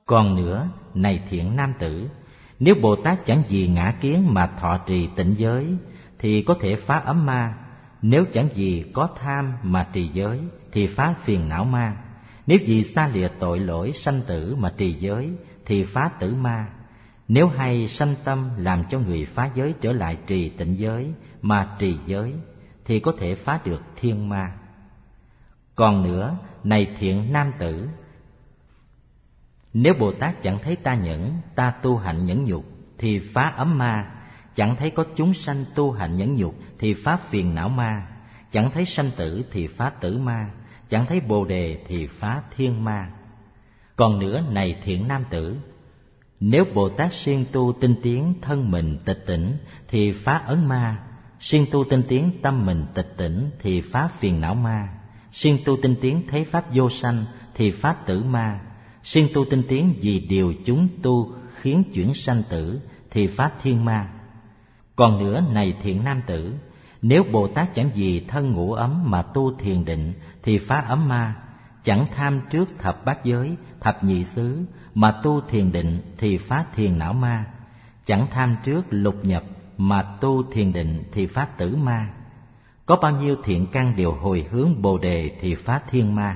Còn nữa, này thiện nam tử, nếu Bồ Tát chẳng vì ngã kiến mà thọ trì tịnh giới thì có thể phá ấm ma. Nếu chẳng vì có tham mà trì giới thì phá phiền não ma. Nếu vì xa lìa tội lỗi sanh tử mà trì giới thì phá tử ma. Nếu hay sanh tâm làm cho người phá giới trở lại trì tịnh giới mà trì giới thì có thể phá được thiên ma. Còn nữa, này thiện nam tử, nếu Bồ Tát chẳng thấy ta nhẫn, ta tu hành nhẫn nhục thì phá ấm ma. Chẳng thấy có chúng sanh tu hành nhẫn nhục thì phá phiền não ma. Chẳng thấy sanh tử thì phá tử ma. Chẳng thấy Bồ Đề thì phá thiên ma. Còn nữa, này thiện nam tử, nếu Bồ Tát siêng tu tinh tiến thân mình tịch tỉnh thì phá ấn ma. Siêng tu tinh tiến tâm mình tịch tỉnh thì phá phiền não ma. Siêng tu tinh tiến thấy pháp vô sanh thì phá tử ma. Siêng tu tinh tiến vì điều chúng tu khiến chuyển sanh tử thì phá thiên ma. Còn nữa, này thiện nam tử, nếu Bồ Tát chẳng vì thân ngủ ấm mà tu thiền định thì phá ấm ma. Chẳng tham trước thập bát giới, thập nhị xứ mà tu thiền định thì phá thiền não ma. Chẳng tham trước lục nhập mà tu thiền định thì phá tử ma. Có bao nhiêu thiện căn đều hồi hướng Bồ Đề thì phá thiên ma.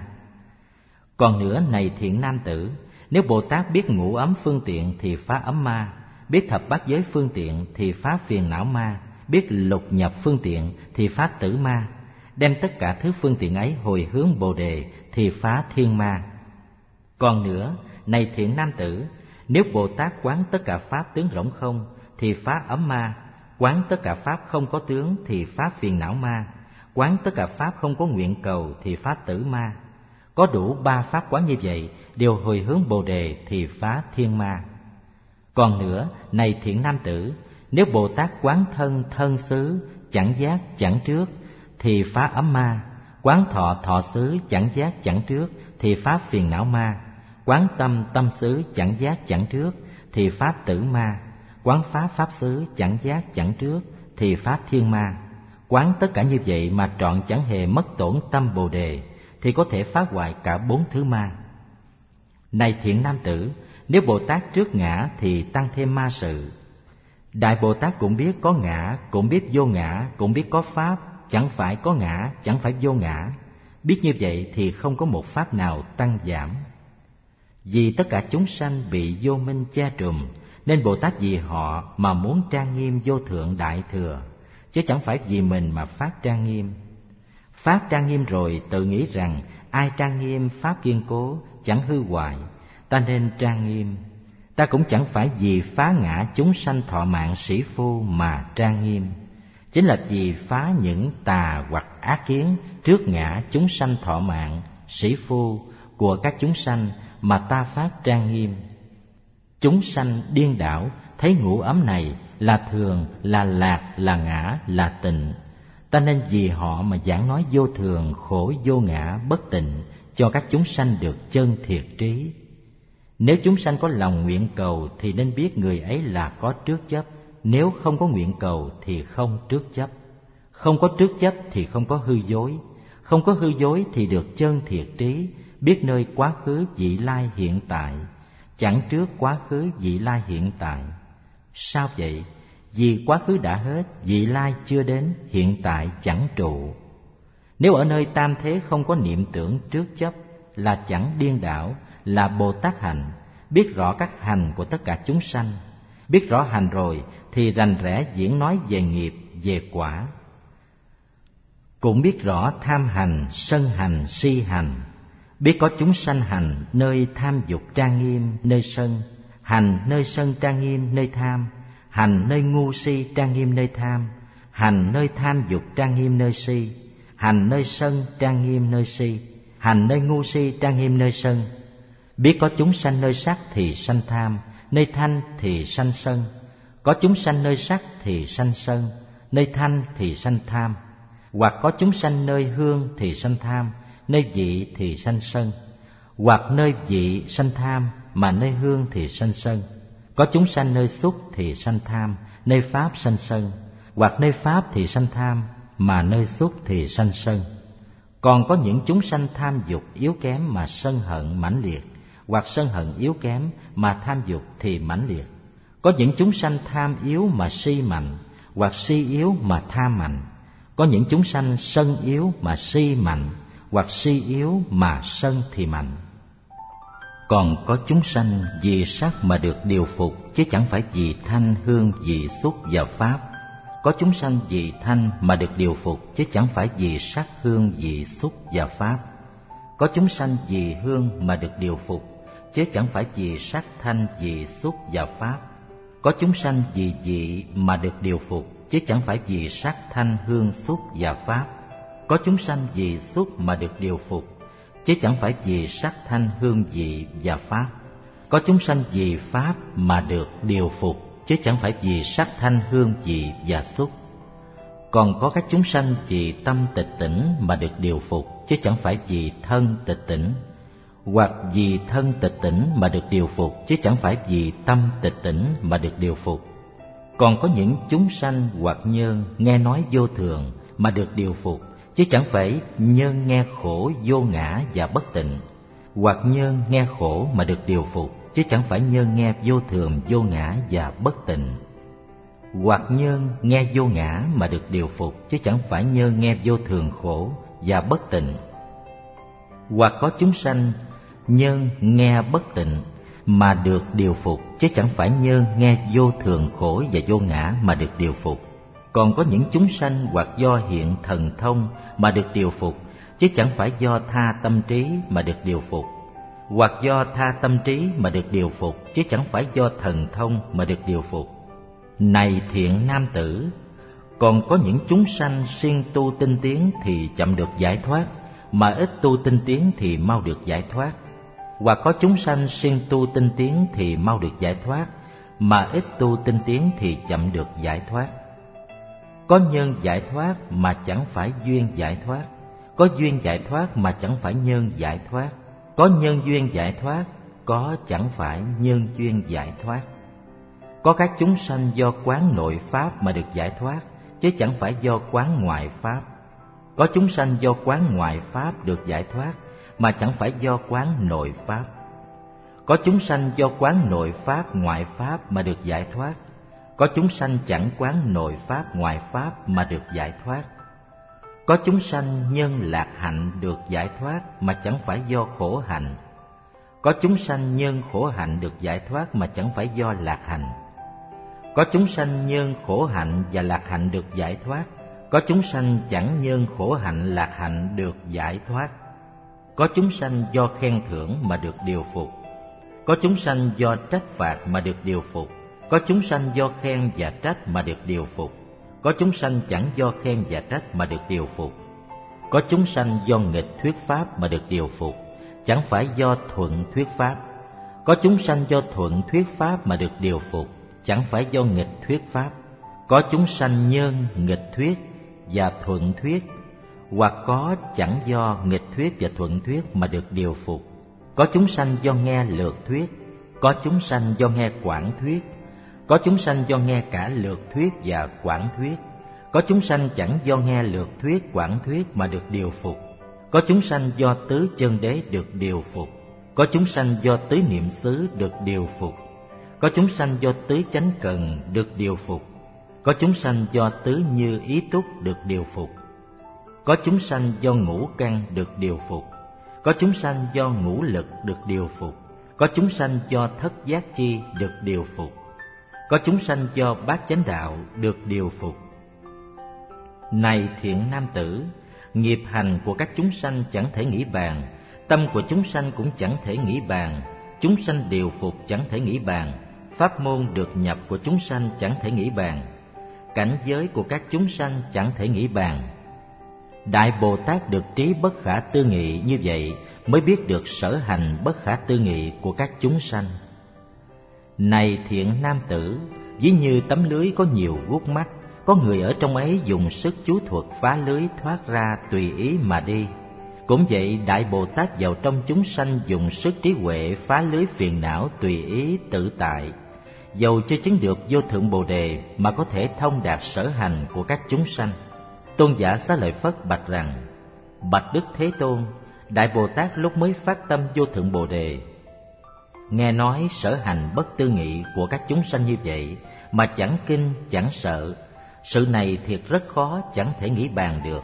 Còn nữa, này thiện nam tử, nếu Bồ Tát biết ngủ ấm phương tiện thì phá ấm ma, biết thập bát giới phương tiện thì phá phiền não ma, biết lục nhập phương tiện thì phá tử ma, đem tất cả thứ phương tiện ấy hồi hướng Bồ Đề thì phá thiên ma. Còn nữa, này thiện nam tử, nếu Bồ Tát quán tất cả pháp tướng rỗng không thì phá ấm ma, quán tất cả pháp không có tướng thì phá phiền não ma, quán tất cả pháp không có nguyện cầu thì phá tử ma. Có đủ 3 pháp quán như vậy đều hồi hướng Bồ Đề thì phá thiên ma. Còn nữa, này thiện nam tử, nếu Bồ Tát quán thân thân xứ chẳng giác chẳng trước thì phá ấm ma, quán thọ thọ xứ chẳng giác chẳng trước thì phá phiền não ma, quán tâm tâm xứ chẳng giác chẳng trước thì phá tử ma, quán phá pháp xứ chẳng giác chẳng trước thì phá thiên ma. Quán tất cả như vậy mà trọn chẳng hề mất tổn tâm Bồ Đề thì có thể phá hoại cả 4 thứ ma. Này thiện nam tử, nếu Bồ Tát trước ngã thì tăng thêm ma sự. Đại Bồ Tát cũng biết có ngã, cũng biết vô ngã, cũng biết có pháp, chẳng phải có ngã, chẳng phải vô ngã. Biết như vậy thì không có một pháp nào tăng giảm. Vì tất cả chúng sanh bị vô minh che trùm, nên Bồ Tát vì họ mà muốn trang nghiêm vô thượng đại thừa, chứ chẳng phải vì mình mà phát trang nghiêm. Phát trang nghiêm rồi tự nghĩ rằng ai trang nghiêm pháp kiên cố, chẳng hư hoại, ta nên trang nghiêm. Ta cũng chẳng phải vì phá ngã chúng sanh thọ mạng sĩ phu mà trang nghiêm, chính là vì phá những tà hoặc ác kiến trước ngã chúng sanh thọ mạng sĩ phu của các chúng sanh mà ta phát trang nghiêm. Chúng sanh điên đảo thấy ngũ ấm này là thường, là lạc, là ngã, là tịnh. Ta nên vì họ mà giảng nói vô thường, khổ, vô ngã, bất tịnh cho các chúng sanh được chân thiệt trí. Nếu chúng sanh có lòng nguyện cầu thì nên biết người ấy là có trước chấp. Nếu không có nguyện cầu thì không trước chấp. Không có trước chấp thì không có hư dối. Không có hư dối thì được chân thiệt trí, biết nơi quá khứ vị lai hiện tại, chẳng trước quá khứ vị lai hiện tại. Sao vậy? Vì quá khứ đã hết, vị lai chưa đến, hiện tại chẳng trụ. Nếu ở nơi tam thế không có niệm tưởng trước chấp là chẳng điên đảo, là Bồ Tát hành, biết rõ các hành của tất cả chúng sanh. Biết rõ hành rồi thì rành rẽ diễn nói về nghiệp, về quả. Cũng biết rõ tham hành, sân hành, si hành. Biết có chúng sanh hành nơi tham dục trang nghiêm, nơi sân, hành nơi sân trang nghiêm, nơi tham, hành nơi ngu si trang nghiêm, nơi tham, hành nơi tham dục trang nghiêm, nơi si, hành nơi sân trang nghiêm, nơi si, hành nơi ngu si trang nghiêm, nơi sân. Biết có chúng sanh nơi sắc thì sanh tham, nơi thanh thì sanh sân. Có chúng sanh nơi sắc thì sanh sân, nơi thanh thì sanh tham. Hoặc có chúng sanh nơi hương thì sanh tham, nơi vị thì sanh sân. Hoặc nơi vị sanh tham mà nơi hương thì sanh sân. Có chúng sanh nơi xúc thì sanh tham, nơi pháp sanh sân. Hoặc nơi pháp thì sanh tham mà nơi xúc thì sanh sân. Còn có những chúng sanh tham dục yếu kém mà sân hận mãnh liệt, hoặc sân hận yếu kém mà tham dục thì mãnh liệt. Có những chúng sanh tham yếu mà si mạnh, hoặc si yếu mà tham mạnh. Có những chúng sanh sân yếu mà si mạnh, hoặc si yếu mà sân thì mạnh. Còn có chúng sanh vì sắc mà được điều phục, chứ chẳng phải vì thanh, hương, vị, xúc và pháp. Có chúng sanh vì thanh mà được điều phục, chứ chẳng phải vì sắc, hương, vị, xúc và pháp. Có chúng sanh vì hương mà được điều phục, chứ chẳng phải vì sắc, thanh, vị, xúc và pháp. Có chúng sanh vì vị mà được điều phục, chứ chẳng phải vì sắc, thanh, hương, xúc và pháp. Có chúng sanh vì xúc mà được điều phục, chứ chẳng phải vì sắc, thanh, hương, vị và pháp. Có chúng sanh vì pháp mà được điều phục, chứ chẳng phải vì sắc, thanh, hương, vị và xúc. Còn có các chúng sanh vì tâm tịch tỉnh mà được điều phục, chứ chẳng phải vì thân tịch tỉnh. Hoặc vì thân tịch tỉnh mà được điều phục, chứ chẳng phải vì tâm tịch tỉnh mà được điều phục. Còn có những chúng sanh hoặc nhân nghe nói vô thường mà được điều phục, chứ chẳng phải nhân nghe khổ vô ngã và bất tịnh. Hoặc nhân nghe khổ mà được điều phục, chứ chẳng phải nhân nghe vô thường, vô ngã và bất tịnh. Hoặc nhân nghe vô ngã mà được điều phục, chứ chẳng phải nhân nghe vô thường, khổ và bất tịnh. Hoặc có chúng sanh nhân nghe bất tịnh mà được điều phục, chứ chẳng phải nhân nghe vô thường, khổ và vô ngã mà được điều phục. Còn có những chúng sanh hoặc do hiện thần thông mà được điều phục, chứ chẳng phải do tha tâm trí mà được điều phục. Hoặc do tha tâm trí mà được điều phục, chứ chẳng phải do thần thông mà được điều phục. Này thiện nam tử, còn có những chúng sanh siêng tu tinh tiến thì chậm được giải thoát, mà ít tu tinh tiến thì mau được giải thoát. Hoặc có chúng sanh siêng tu tinh tiến thì mau được giải thoát, mà ít tu tinh tiến thì chậm được giải thoát. Có nhân giải thoát mà chẳng phải duyên giải thoát, có duyên giải thoát mà chẳng phải nhân giải thoát, có nhân duyên giải thoát, có chẳng phải nhân duyên giải thoát. Có các chúng sanh do quán nội pháp mà được giải thoát, chứ chẳng phải do quán ngoại pháp. Có chúng sanh do quán ngoại pháp được giải thoát, mà chẳng phải do quán nội pháp. Có chúng sanh do quán nội pháp, ngoại pháp mà được giải thoát. Có chúng sanh chẳng quán nội pháp, ngoại pháp mà được giải thoát. Có chúng sanh nhân lạc hạnh được giải thoát, mà chẳng phải do khổ hạnh. Có chúng sanh nhân khổ hạnh được giải thoát, mà chẳng phải do lạc hạnh. Có chúng sanh nhân khổ hạnh và lạc hạnh được giải thoát. Có chúng sanh chẳng nhân khổ hạnh, lạc hạnh được giải thoát. Có chúng sanh do khen thưởng mà được điều phục. Có chúng sanh do trách phạt mà được điều phục. Có chúng sanh do khen và trách mà được điều phục. Có chúng sanh chẳng do khen và trách mà được điều phục. Có chúng sanh do nghịch thuyết pháp mà được điều phục, chẳng phải do thuận thuyết pháp. Có chúng sanh do thuận thuyết pháp mà được điều phục, chẳng phải do nghịch thuyết pháp. Có chúng sanh nhân nghịch thuyết và thuận thuyết, hoặc có chẳng do nghịch thuyết và thuận thuyết mà được điều phục. Có chúng sanh do nghe lược thuyết, có chúng sanh do nghe quảng thuyết. Có chúng sanh do nghe cả lược thuyết và quảng thuyết. Có chúng sanh chẳng do nghe lược thuyết, quảng thuyết mà được điều phục. Có chúng sanh do tứ chân đế được điều phục. Có chúng sanh do tứ niệm xứ được điều phục. Có chúng sanh do tứ chánh cần được điều phục. Có chúng sanh do tứ như ý túc được điều phục. Có chúng sanh do ngũ căn được điều phục. Có chúng sanh do ngũ lực được điều phục. Có chúng sanh do thất giác chi được điều phục. Có chúng sanh do bát chánh đạo được điều phục. Này thiện nam tử, nghiệp hành của các chúng sanh chẳng thể nghĩ bàn, tâm của chúng sanh cũng chẳng thể nghĩ bàn, chúng sanh điều phục chẳng thể nghĩ bàn, pháp môn được nhập của chúng sanh chẳng thể nghĩ bàn, cảnh giới của các chúng sanh chẳng thể nghĩ bàn. Đại Bồ Tát được trí bất khả tư nghị như vậy mới biết được sở hành bất khả tư nghị của các chúng sanh. Này thiện nam tử, ví như tấm lưới có nhiều guốc mắt, có người ở trong ấy dùng sức chú thuật phá lưới thoát ra tùy ý mà đi. Cũng vậy, Đại Bồ Tát vào trong chúng sanh dùng sức trí huệ phá lưới phiền não tùy ý tự tại. Dầu chưa chứng được vô thượng Bồ Đề mà có thể thông đạt sở hành của các chúng sanh. Tôn giả Xá Lợi Phất bạch rằng: Bạch Đức Thế Tôn, Đại Bồ Tát lúc mới phát tâm vô thượng Bồ Đề, nghe nói sở hành bất tư nghị của các chúng sanh như vậy mà chẳng kinh chẳng sợ, sự này thiệt rất khó, chẳng thể nghĩ bàn được.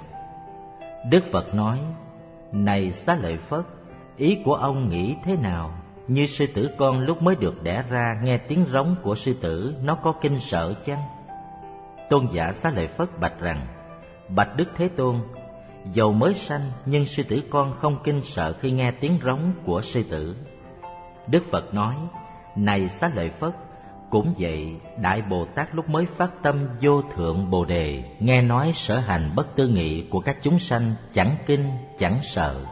Đức Phật nói: Này Xá Lợi Phất, ý của ông nghĩ thế nào? Như sư tử con lúc mới được đẻ ra nghe tiếng rống của sư tử, nó có kinh sợ chăng? Tôn giả Xá Lợi Phất bạch rằng: Bạch Đức Thế Tôn, dầu mới sanh nhưng sư tử con không kinh sợ khi nghe tiếng rống của sư tử. Đức Phật nói: Này Xá Lợi Phất, cũng vậy, Đại Bồ Tát lúc mới phát tâm vô thượng Bồ Đề, nghe nói sở hành bất tư nghị của các chúng sanh, chẳng kinh chẳng sợ.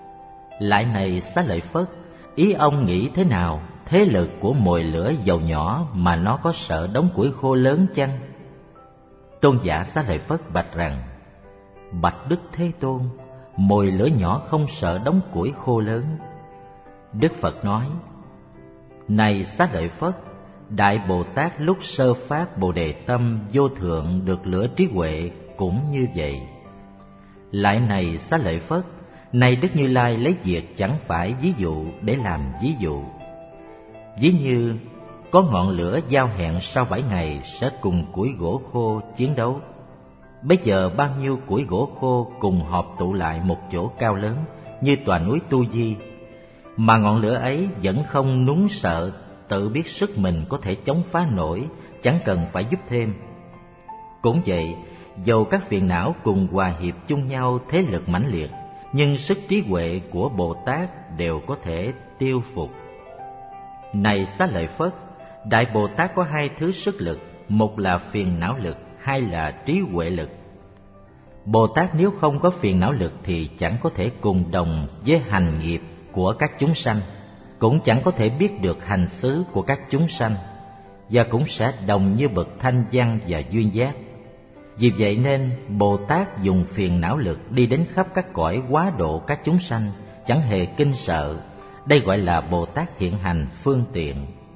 Lại này Xá Lợi Phất, ý ông nghĩ thế nào? Thế lực của mồi lửa dầu nhỏ mà nó có sợ đống củi khô lớn chăng? Tôn giả Xá Lợi Phất bạch rằng: Bạch Đức Thế Tôn, mồi lửa nhỏ không sợ đống củi khô lớn. Đức Phật nói: Này Xá Lợi Phất, Đại Bồ Tát lúc sơ phát Bồ Đề tâm vô thượng được lửa trí huệ cũng như vậy. Lại này Xá Lợi Phất, này Đức Như Lai lấy việc chẳng phải ví dụ để làm ví dụ. Ví như có ngọn lửa giao hẹn sau 7 ngày sẽ cùng củi gỗ khô chiến đấu. Bây giờ bao nhiêu củi gỗ khô cùng họp tụ lại một chỗ cao lớn như tòa núi Tu Di, mà ngọn lửa ấy vẫn không núng sợ, tự biết sức mình có thể chống phá nổi, chẳng cần phải giúp thêm. Cũng vậy, dầu các phiền não cùng hòa hiệp chung nhau thế lực mãnh liệt, nhưng sức trí huệ của Bồ Tát đều có thể tiêu phục. Này Xá Lợi Phất, Đại Bồ Tát có 2 thứ sức lực, một là phiền não lực, 2 là trí huệ lực. Bồ Tát nếu không có phiền não lực thì chẳng có thể cùng đồng với hành nghiệp của các chúng sanh, cũng chẳng có thể biết được hành xứ của các chúng sanh, và cũng sẽ đồng như bậc thanh văn và duyên giác. Vì vậy nên Bồ Tát dùng phiền não lực đi đến khắp các cõi quá độ các chúng sanh, chẳng hề kinh sợ. Đây gọi là Bồ Tát hiện hành phương tiện.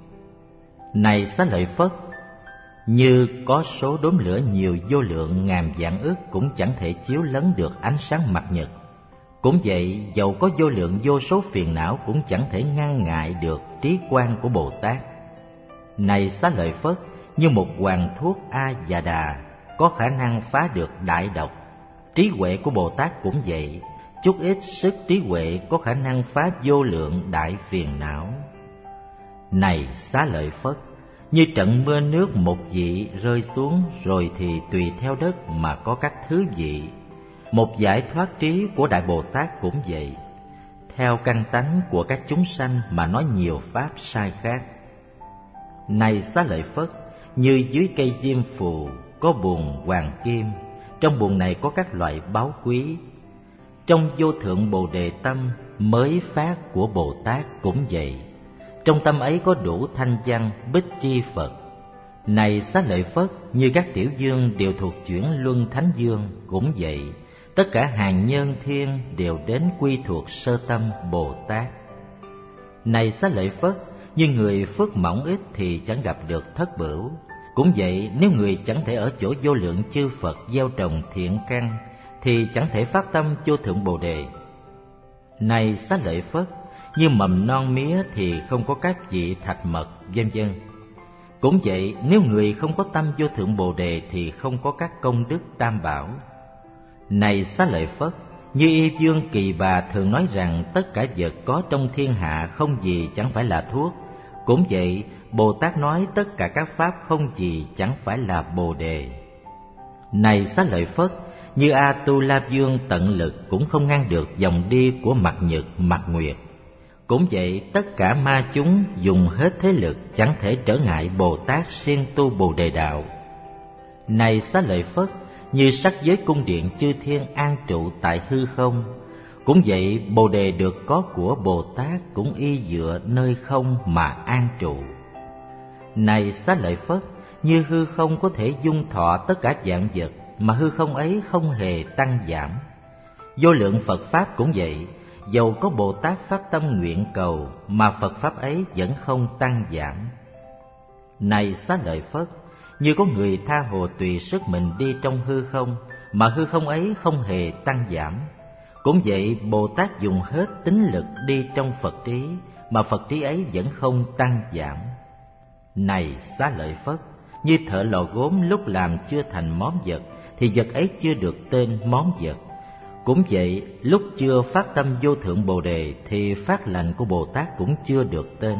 Này Xá Lợi Phất, như có số đốm lửa nhiều vô lượng ngàn vạn ức cũng chẳng thể chiếu lấn được ánh sáng mặt nhật. Cũng vậy, dầu có vô lượng vô số phiền não cũng chẳng thể ngăn ngại được trí quang của Bồ Tát. Này Xá Lợi Phất, như một hoàng thuốc A Già Đà có khả năng phá được đại độc. Trí huệ của Bồ Tát cũng vậy, chút ít sức trí huệ có khả năng phá vô lượng đại phiền não. Này Xá Lợi Phất, như trận mưa nước một vị rơi xuống, rồi thì tùy theo đất mà có các thứ vị. Một giải thoát trí của Đại Bồ Tát cũng vậy, theo căn tánh của các chúng sanh mà nói nhiều pháp sai khác. Này Xá Lợi Phất, như dưới cây diêm phù có buồng hoàng kim, trong buồng này có các loại báu quý. Trong vô thượng Bồ Đề tâm mới phát của Bồ Tát cũng vậy, trong tâm ấy có đủ thanh văn bích chi Phật. Này Xá Lợi Phất, như các tiểu dương đều thuộc chuyển luân thánh dương cũng vậy, tất cả hàng nhân thiên đều đến quy thuộc sơ tâm Bồ Tát. Này Xá Lợi Phất, như người phước mỏng ít thì chẳng gặp được thất bửu. Cũng vậy, nếu người chẳng thể ở chỗ vô lượng chư Phật gieo trồng thiện căn thì chẳng thể phát tâm vô thượng Bồ Đề. Này Xá Lợi Phất, như mầm non mía thì không có các vị thạch mật, vân vân. Cũng vậy, nếu người không có tâm vô thượng Bồ Đề thì không có các công đức tam bảo. Này Xá Lợi Phất, như Y Dương Kỳ Bà thường nói rằng tất cả vật có trong thiên hạ không gì chẳng phải là thuốc. Cũng vậy, Bồ Tát nói tất cả các pháp không gì chẳng phải là Bồ Đề. Này Xá Lợi Phất, như A Tu La Dương tận lực cũng không ngăn được dòng đi của mặt nhật, mặt nguyệt. Cũng vậy, tất cả ma chúng dùng hết thế lực chẳng thể trở ngại Bồ Tát siêng tu Bồ Đề đạo. Này Xá Lợi Phất, như sắc giới cung điện chư thiên an trụ tại hư không, cũng vậy Bồ Đề được có của Bồ Tát cũng y dựa nơi không mà an trụ. Này Xá Lợi Phất, như hư không có thể dung thọ tất cả vạn vật, mà hư không ấy không hề tăng giảm. Vô lượng Phật Pháp cũng vậy, dầu có Bồ Tát phát tâm nguyện cầu mà Phật Pháp ấy vẫn không tăng giảm. Này Xá Lợi Phất, như có người tha hồ tùy sức mình đi trong hư không, mà hư không ấy không hề tăng giảm. Cũng vậy, Bồ Tát dùng hết tín lực đi trong Phật trí, mà Phật trí ấy vẫn không tăng giảm. Này Xá Lợi Phất, như thợ lò gốm lúc làm chưa thành món vật thì vật ấy chưa được tên món vật. Cũng vậy, lúc chưa phát tâm vô thượng Bồ Đề thì phát lành của Bồ Tát cũng chưa được tên.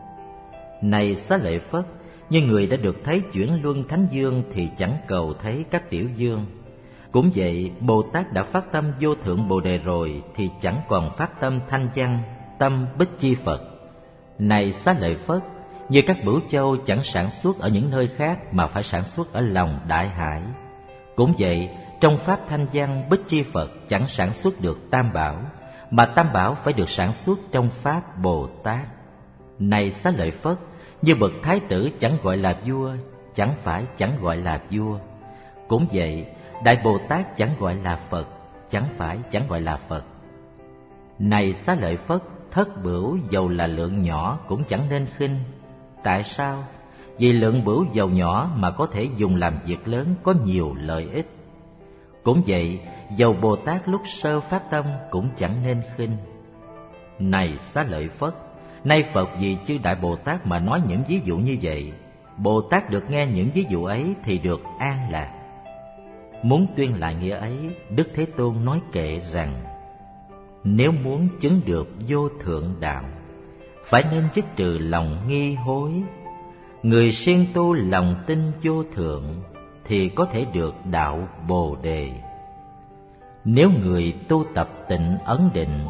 Này Xá Lợi Phất, như người đã được thấy chuyển luân thánh dương thì chẳng cầu thấy các tiểu dương. Cũng vậy, Bồ Tát đã phát tâm vô thượng Bồ Đề rồi thì chẳng còn phát tâm thanh văn, tâm Bích Chi Phật. Này Xá Lợi Phất, như các bửu châu chẳng sản xuất ở những nơi khác mà phải sản xuất ở lòng đại hải. Cũng vậy, trong pháp thanh văn Bích Chi Phật chẳng sản xuất được tam bảo, mà tam bảo phải được sản xuất trong pháp Bồ Tát. Này Xá Lợi Phất, như bậc thái tử chẳng gọi là vua, chẳng phải chẳng gọi là vua. Cũng vậy, Đại Bồ Tát chẳng gọi là Phật, chẳng phải chẳng gọi là Phật. Này Xá Lợi Phất, thất bửu dầu là lượng nhỏ cũng chẳng nên khinh. Tại sao? Vì lượng bửu dầu nhỏ mà có thể dùng làm việc lớn, có nhiều lợi ích. Cũng vậy, dầu Bồ Tát lúc sơ phát tâm cũng chẳng nên khinh. Này Xá Lợi Phất, nay Phật vì chư Đại Bồ Tát mà nói những ví dụ như vậy. Bồ Tát được nghe những ví dụ ấy thì được an lạc. Muốn tuyên lại nghĩa ấy, Đức Thế Tôn nói kệ rằng: nếu muốn chứng được vô thượng đạo, phải nên dứt trừ lòng nghi hối. Người siêng tu lòng tin vô thượng thì có thể được đạo Bồ Đề. Nếu người tu tập tịnh ấn định,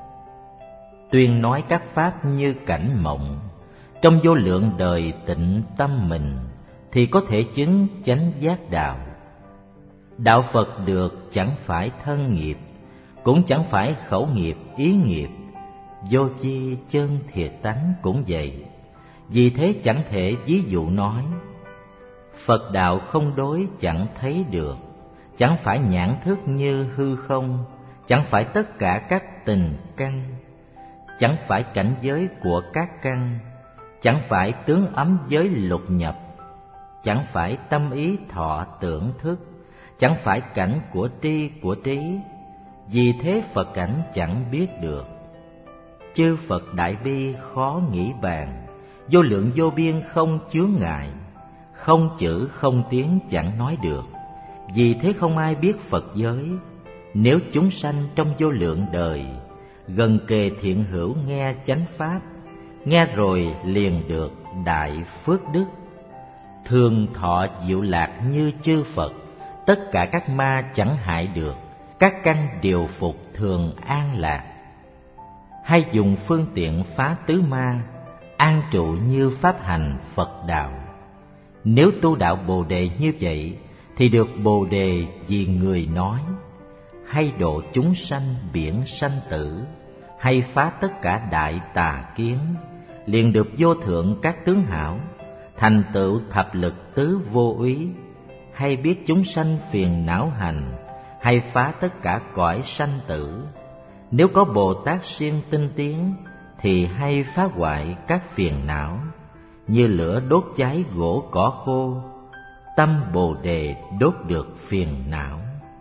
tuyên nói các pháp như cảnh mộng, trong vô lượng đời tịnh tâm mình thì có thể chứng chánh giác đạo. Đạo Phật được chẳng phải thân nghiệp, cũng chẳng phải khẩu nghiệp, ý nghiệp. Vô chi chân thiệt tánh cũng vậy. Vì thế chẳng thể ví dụ nói. Phật đạo không đối chẳng thấy được, chẳng phải nhãn thức như hư không, chẳng phải tất cả các tình căn, chẳng phải cảnh giới của các căn, chẳng phải tướng ấm giới lục nhập, chẳng phải tâm ý thọ tưởng thức, chẳng phải cảnh của tri của trí. Vì thế Phật cảnh chẳng biết được. Chư Phật đại bi khó nghĩ bàn, vô lượng vô biên không chướng ngại, không chữ không tiếng chẳng nói được. Vì thế không ai biết Phật giới. Nếu chúng sanh trong vô lượng đời, gần kề thiện hữu nghe chánh pháp, nghe rồi liền được đại phước đức. Thường thọ diệu lạc như chư Phật, tất cả các ma chẳng hại được, các căn điều phục thường an lạc. Hay dùng phương tiện phá tứ ma, an trụ như pháp hành Phật đạo. Nếu tu đạo Bồ Đề như vậy thì được Bồ Đề vì người nói. Hay độ chúng sanh biển sanh tử, hay phá tất cả đại tà kiến, liền được vô thượng các tướng hảo, thành tựu thập lực tứ vô úy. Hay biết chúng sanh phiền não hành, hay phá tất cả cõi sanh tử. Nếu có Bồ Tát siêng tinh tiến thì hay phá hoại các phiền não, như lửa đốt cháy gỗ cỏ khô. Tâm Bồ Đề đốt được phiền não.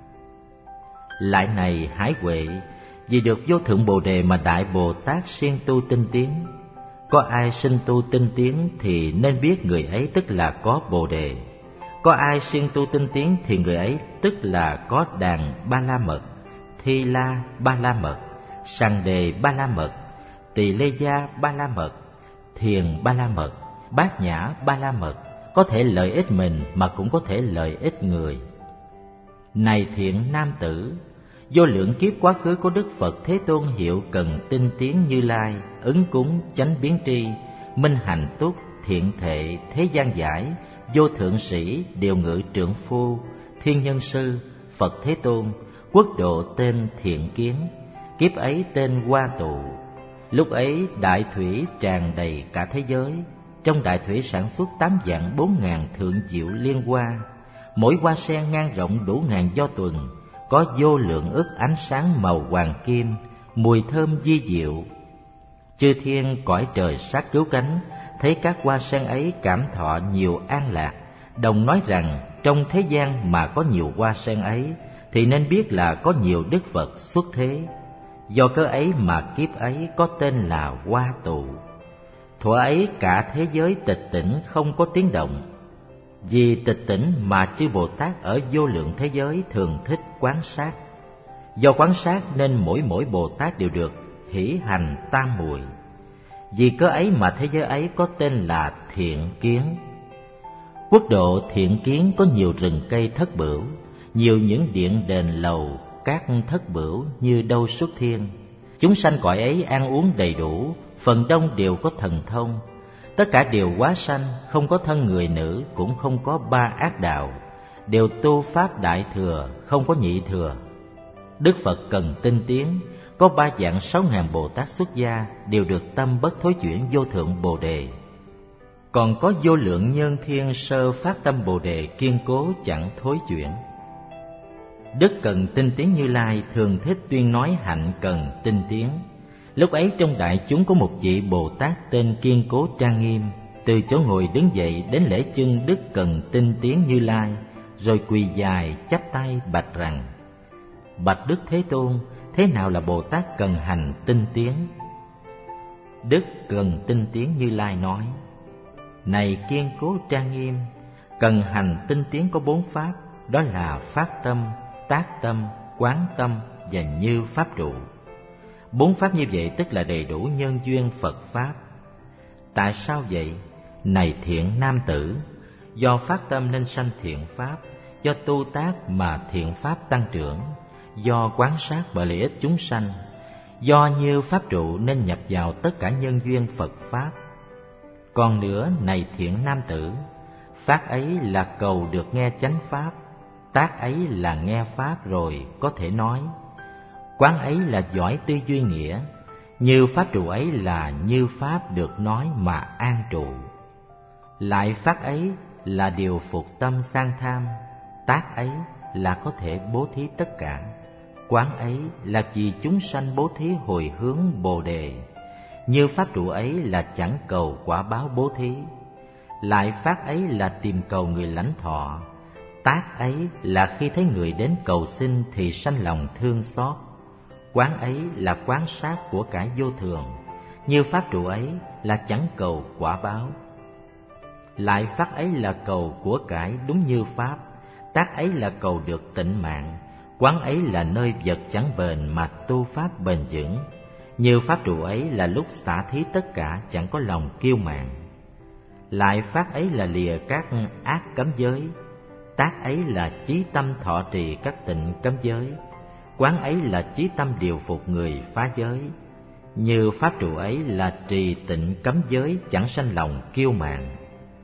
Lại này Hải Huệ, vì được vô thượng Bồ Đề mà Đại Bồ Tát siêng tu tinh tiến. Có ai sinh tu tinh tiến thì nên biết người ấy tức là có Bồ Đề. Có ai siêng tu tinh tiến thì người ấy tức là có đàn Ba La Mật, Thi La Ba La Mật, Sằng Đề Ba La Mật, Tỳ Lê Gia Ba La Mật, Thiền Ba La Mật, Bát Nhã Ba La Mật, có thể lợi ích mình mà cũng có thể lợi ích người. Này thiện nam tử, vô lượng kiếp quá khứ có Đức Phật Thế Tôn hiệu cần tinh tiến Như Lai, ứng cúng, chánh biến tri, minh hành túc, thiện thệ, thế gian giải, vô thượng sĩ, điều ngự trượng phu, thiên nhân sư, Phật Thế Tôn, quốc độ tên Thiện Kiến, kiếp ấy tên Hoa Tụ. Lúc ấy đại thủy tràn đầy cả thế giới, trong đại thủy sản xuất 8.400.000 thượng diệu liên hoa, mỗi hoa sen ngang rộng đủ ngàn do tuần, có vô lượng ức ánh sáng màu hoàng kim, mùi thơm vi diệu. Chư thiên cõi trời sát cứu cánh, thấy các hoa sen ấy cảm thọ nhiều an lạc, đồng nói rằng trong thế gian mà có nhiều hoa sen ấy thì nên biết là có nhiều Đức Phật xuất thế. Do cớ ấy mà kiếp ấy có tên là Hoa Tụ. Thuở ấy cả thế giới tịch tỉnh không có tiếng động. Vì tịch tỉnh mà chư Bồ Tát ở vô lượng thế giới thường thích quán sát. Do quán sát nên mỗi Bồ Tát đều được hỷ hành tam muội. Vì cớ ấy mà thế giới ấy có tên là Thiện Kiến. Quốc độ Thiện Kiến có nhiều rừng cây thất bửu, nhiều những điện đền lầu, các thất bửu như đâu xuất thiên. Chúng sanh cõi ấy ăn uống đầy đủ, phần đông đều có thần thông. Tất cả đều hóa sanh, không có thân người nữ, cũng không có ba ác đạo, đều tu pháp đại thừa, không có nhị thừa. Đức Phật cần tinh tiến, có 3 dạng 6.000 Bồ Tát xuất gia, đều được tâm bất thối chuyển vô thượng Bồ đề. Còn có vô lượng nhân thiên sơ phát tâm Bồ đề kiên cố chẳng thối chuyển. Đức Cần Tinh Tiến Như Lai thường thích tuyên nói hạnh cần tinh tiến. Lúc ấy trong đại chúng có một vị Bồ Tát tên Kiên Cố Trang Nghiêm, từ chỗ ngồi đứng dậy đến lễ chân Đức Cần Tinh Tiến Như Lai, rồi quỳ dài chắp tay bạch rằng: Bạch Đức Thế Tôn, thế nào là Bồ Tát cần hành tinh tiến? Đức Cần Tinh Tiến Như Lai nói: Này Kiên Cố Trang Nghiêm, cần hành tinh tiến có 4 pháp, đó là phát tâm, tác tâm, quán tâm và như pháp trụ. 4 pháp như vậy tức là đầy đủ nhân duyên Phật pháp. Tại sao vậy? Này thiện nam tử, do phát tâm nên sanh thiện pháp, do tu tác mà thiện pháp tăng trưởng, do quán sát bởi lợi ích chúng sanh, do như pháp trụ nên nhập vào tất cả nhân duyên Phật pháp. Còn nữa, này thiện nam tử, phát ấy là cầu được nghe chánh pháp, tác ấy là nghe pháp rồi có thể nói, quán ấy là giỏi tư duy nghĩa, như pháp trụ ấy là như pháp được nói mà an trụ. Lại phát ấy là điều phục tâm sang tham, tác ấy là có thể bố thí tất cả, quán ấy là vì chúng sanh bố thí hồi hướng Bồ đề, như pháp trụ ấy là chẳng cầu quả báo bố thí. Lại phát ấy là tìm cầu người lãnh thọ, tác ấy là khi thấy người đến cầu xin thì sanh lòng thương xót, quán ấy là quán sát của cải vô thường, như pháp trụ ấy là chẳng cầu quả báo. Lại phát ấy là cầu của cải đúng như pháp, tác ấy là cầu được tịnh mạng, quán ấy là nơi vật chẳng bền mà tu pháp bền vững, như pháp trụ ấy là lúc xả thí tất cả chẳng có lòng kiêu mạn. Lại phát ấy là lìa các ác cấm giới, tác ấy là chí tâm thọ trì các tịnh cấm giới, quán ấy là chí tâm điều phục người phá giới, như pháp trụ ấy là trì tịnh cấm giới chẳng sanh lòng kiêu mạn.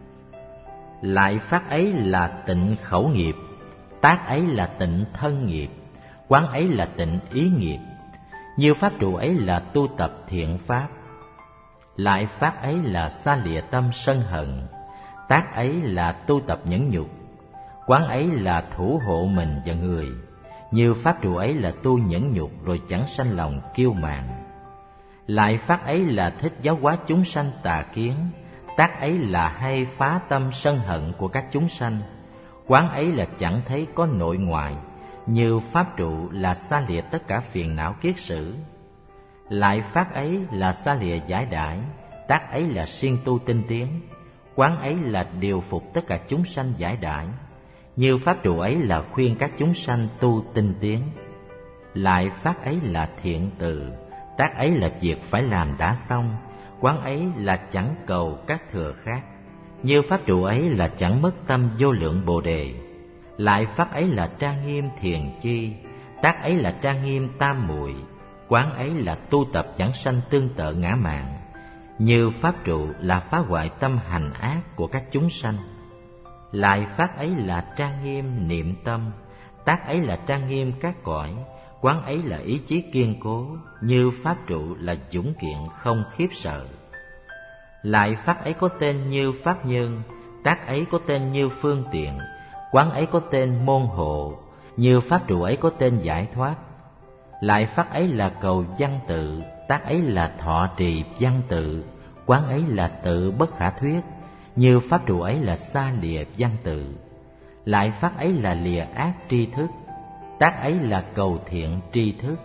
Lại phát ấy là tịnh khẩu nghiệp, tác ấy là tịnh thân nghiệp, quán ấy là tịnh ý nghiệp, như pháp trụ ấy là tu tập thiện pháp. Lại phát ấy là xa lìa tâm sân hận, tác ấy là tu tập nhẫn nhục, quán ấy là thủ hộ mình và người, như pháp trụ ấy là tu nhẫn nhục rồi chẳng sanh lòng kiêu mạn. Lại phát ấy là thích giáo hóa chúng sanh tà kiến, tác ấy là hay phá tâm sân hận của các chúng sanh, quán ấy là chẳng thấy có nội ngoại, như pháp trụ là xa lìa tất cả phiền não kiết sử. Lại phát ấy là xa lìa giải đãi, tác ấy là siêng tu tinh tiến, quán ấy là điều phục tất cả chúng sanh giải đãi, như pháp trụ ấy là khuyên các chúng sanh tu tinh tiến. Lại phát ấy là thiện từ, tác ấy là việc phải làm đã xong, quán ấy là chẳng cầu các thừa khác, như pháp trụ ấy là chẳng mất tâm vô lượng Bồ đề. Lại phát ấy là trang nghiêm thiền chi, tác ấy là trang nghiêm tam muội, quán ấy là tu tập chẳng sanh tương tự ngã mạn, như pháp trụ là phá hoại tâm hành ác của các chúng sanh. Lại phát ấy là trang nghiêm niệm tâm, tác ấy là trang nghiêm các cõi, quán ấy là ý chí kiên cố, như pháp trụ là dũng kiện không khiếp sợ. Lại phát ấy có tên như pháp nhân, tác ấy có tên như phương tiện, quán ấy có tên môn hộ, như pháp trụ ấy có tên giải thoát. Lại phát ấy là cầu văn tự, tác ấy là thọ trì văn tự, quán ấy là tự bất khả thuyết, như pháp trụ ấy là xa lìa văn tự. Lại phát ấy là lìa ác tri thức, tác ấy là cầu thiện tri thức,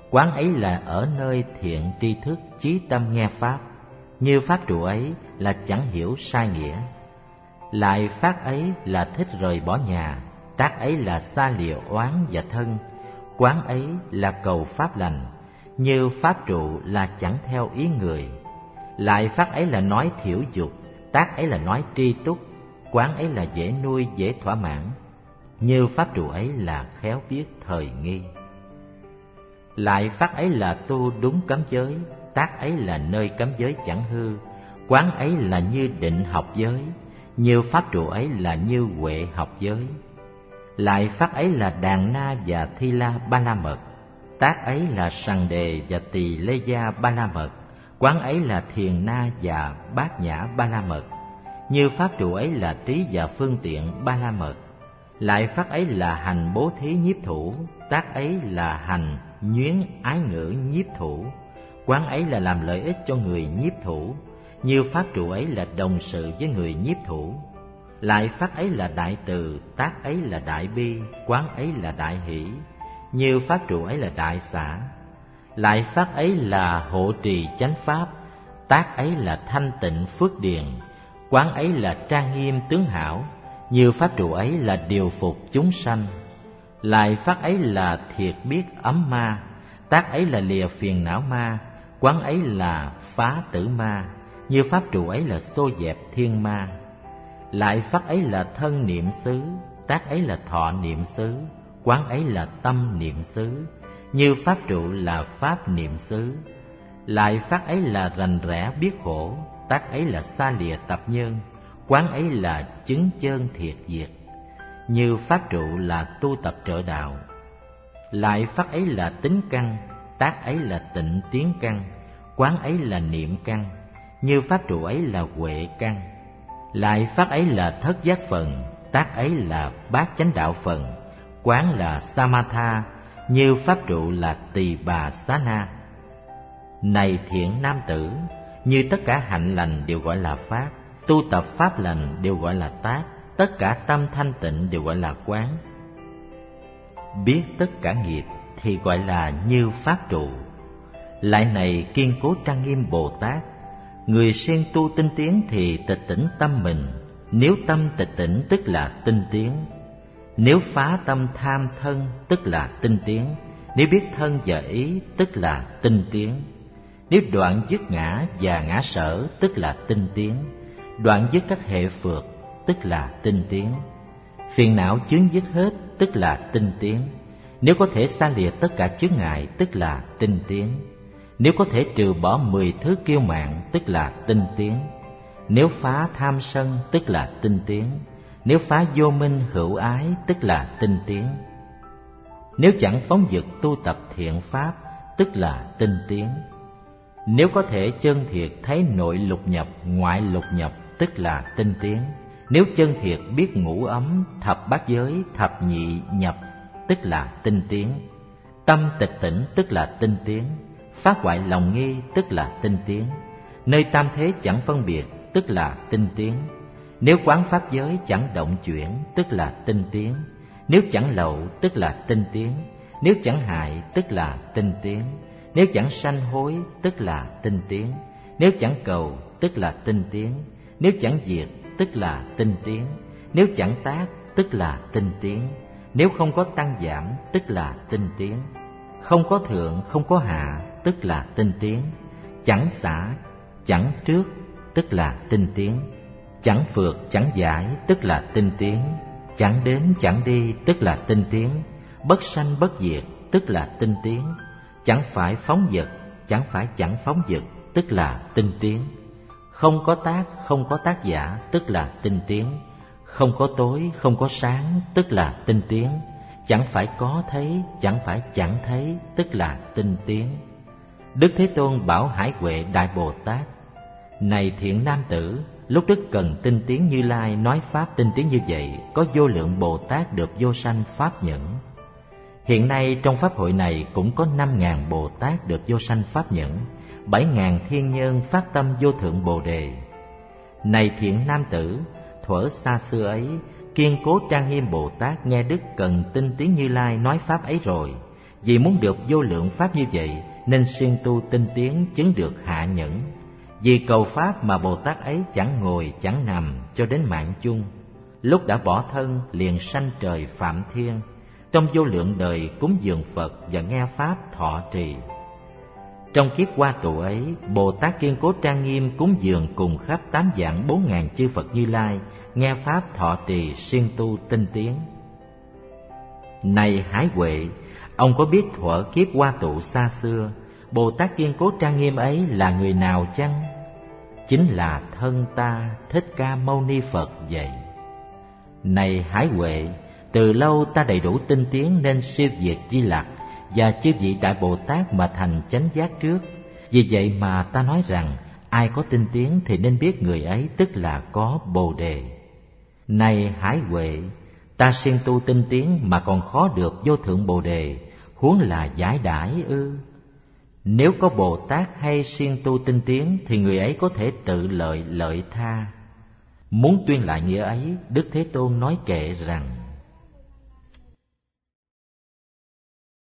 quán ấy là ở nơi thiện tri thức chí tâm nghe pháp, như pháp trụ ấy là chẳng hiểu sai nghĩa. Lại phát ấy là thích rời bỏ nhà, tác ấy là xa lìa oán và thân, quán ấy là cầu pháp lành, như pháp trụ là chẳng theo ý người. Lại phát ấy là nói thiểu dục, tác ấy là nói tri túc, quán ấy là dễ nuôi dễ thỏa mãn, như pháp trụ ấy là khéo biết thời nghi. Lại phát ấy là tu đúng cấm giới, tác ấy là nơi cấm giới chẳng hư, quán ấy là như định học giới, như pháp trụ ấy là như huệ học giới. Lại phát ấy là đàn na và thi la ba la mật, tác ấy là sằng đề và tỳ lê gia ba la mật, quán ấy là thiền na và bát nhã ba la mật, như pháp trụ ấy là trí và phương tiện ba la mật. Lại phát ấy là hành bố thí nhiếp thủ, tác ấy là hành nhuyến ái ngữ nhiếp thủ, quán ấy là làm lợi ích cho người nhiếp thủ, như pháp trụ ấy là đồng sự với người nhiếp thủ. Lại phát ấy là đại từ, tác ấy là đại bi, quán ấy là đại hỷ, như pháp trụ ấy là đại xả. Lại phát ấy là hộ trì chánh pháp, tác ấy là thanh tịnh phước điền, quán ấy là trang nghiêm tướng hảo, như pháp trụ ấy là điều phục chúng sanh. Lại phát ấy là thiệt biết ấm ma, tác ấy là lìa phiền não ma, quán ấy là phá tử ma, như pháp trụ ấy là xô dẹp thiên ma. Lại phát ấy là thân niệm xứ, tác ấy là thọ niệm xứ, quán ấy là tâm niệm xứ, như pháp trụ là pháp niệm xứ. Lại phát ấy là rành rẽ biết khổ, tác ấy là xa lìa tập nhân, quán ấy là chứng chơn thiệt diệt, như pháp trụ là tu tập trợ đạo. Lại phát ấy là tính căn, tác ấy là tịnh tiến căn, quán ấy là niệm căn, như pháp trụ ấy là huệ căn. Lại phát ấy là thất giác phần, tác ấy là bát chánh đạo phần, quán là samatha, như pháp trụ là tỳ bà xá na. Này thiện nam tử, như tất cả hạnh lành đều gọi là pháp, tu tập pháp lành đều gọi là tác, tất cả tâm thanh tịnh đều gọi là quán. Biết tất cả nghiệp thì gọi là như pháp trụ. Lại này kiên cố trang nghiêm Bồ Tát, người siêng tu tinh tiến thì tịch tỉnh tâm mình, nếu tâm tịch tỉnh tức là tinh tiến. Nếu phá tâm tham thân tức là tinh tiến, nếu biết thân và ý tức là tinh tiến. Nếu đoạn dứt ngã và ngã sở tức là tinh tiến, đoạn dứt các hệ phược tức là tinh tiến. Phiền não chướng dứt hết tức là tinh tiến. Nếu có thể xa lìa tất cả chướng ngại tức là tinh tiến. Nếu có thể trừ bỏ 10 thứ kiêu mạn tức là tinh tiến. Nếu phá tham sân tức là tinh tiến. Nếu phá vô minh hữu ái tức là tinh tiến. Nếu chẳng phóng dật tu tập thiện pháp tức là tinh tiến. Nếu có thể chân thiệt thấy nội lục nhập, ngoại lục nhập tức là tinh tiến. Nếu chân thiệt biết ngũ ấm, thập bát giới, thập nhị nhập tức là tinh tiến. Tâm tịch tỉnh tức là tinh tiến. Phát hoại lòng nghi tức là tinh tiến. Nơi tam thế chẳng phân biệt tức là tinh tiến. Nếu quán pháp giới chẳng động chuyển tức là tinh tiến. Nếu chẳng lậu tức là tinh tiến. Nếu chẳng hại tức là tinh tiến. Nếu chẳng sanh hối tức là tinh tiến. Nếu chẳng cầu tức là tinh tiến. Nếu chẳng diệt tức là tinh tiến. Nếu chẳng tác tức là tinh tiến. Nếu không có tăng giảm tức là tinh tiến. Không có thượng không có hạ tức là tinh tiến. Chẳng xả chẳng trước tức là tinh tiến. Chẳng phượt chẳng giải tức là tinh tiến. Chẳng đến chẳng đi tức là tinh tiến. Bất sanh bất diệt tức là tinh tiến. Chẳng phải phóng dật chẳng phải chẳng phóng dật tức là tinh tiến. Không có tác không có tác giả tức là tinh tiến. Không có tối không có sáng tức là tinh tiến. Chẳng phải có thấy chẳng phải chẳng thấy tức là tinh tiến. Đức Thế Tôn bảo Hải Huệ Đại Bồ Tát: Này thiện nam tử, lúc Đức cần tinh tiến Như Lai nói pháp tinh tiến như vậy, có vô lượng Bồ Tát được vô sanh pháp nhẫn. Hiện nay trong pháp hội này cũng có 5.000 Bồ Tát được vô sanh pháp nhẫn, 7.000 thiên nhân phát tâm vô thượng Bồ đề. Này thiện nam tử, thuở xa xưa ấy, kiên cố trang nghiêm Bồ Tát nghe Đức cần tinh tiến Như Lai nói pháp ấy rồi, Vì muốn được vô lượng pháp như vậy nên siêng tu tinh tiến chứng được hạ nhẫn. Vì cầu pháp mà Bồ Tát ấy chẳng ngồi chẳng nằm cho đến mạng chung. Lúc đã bỏ thân liền sanh trời Phạm Thiên, trong vô lượng đời cúng dường Phật và nghe pháp thọ trì. Trong kiếp Hoa Tụ ấy, Bồ Tát kiên cố trang nghiêm cúng dường cùng khắp 8 vạn 4.000 chư Phật Như Lai, nghe pháp thọ trì siêng tu tinh tiến. Này Hải Huệ, ông có biết thuở kiếp Hoa Tụ xa xưa, Bồ Tát kiên cố trang nghiêm ấy là người nào chăng? Chính là thân ta Thích Ca Mâu Ni Phật vậy. Này Hải Huệ, từ lâu ta đầy đủ tinh tiến nên siêu diệt Di Lặc và chư vị Đại Bồ Tát mà thành chánh giác trước. Vì vậy mà ta nói rằng ai có tinh tiến thì nên biết người ấy tức là có Bồ Đề. Này Hải Huệ, ta siêng tu tinh tiến mà còn khó được vô thượng Bồ Đề, huống là giải đãi ư? Nếu có Bồ Tát hay siêng tu tinh tiến thì người ấy có thể tự lợi lợi tha. Muốn tuyên lại nghĩa ấy, Đức Thế Tôn nói kệ rằng: